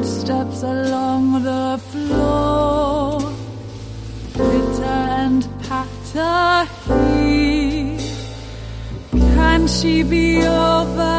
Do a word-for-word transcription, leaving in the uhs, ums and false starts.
footsteps along the floor, pitter and patter here. Can she be over?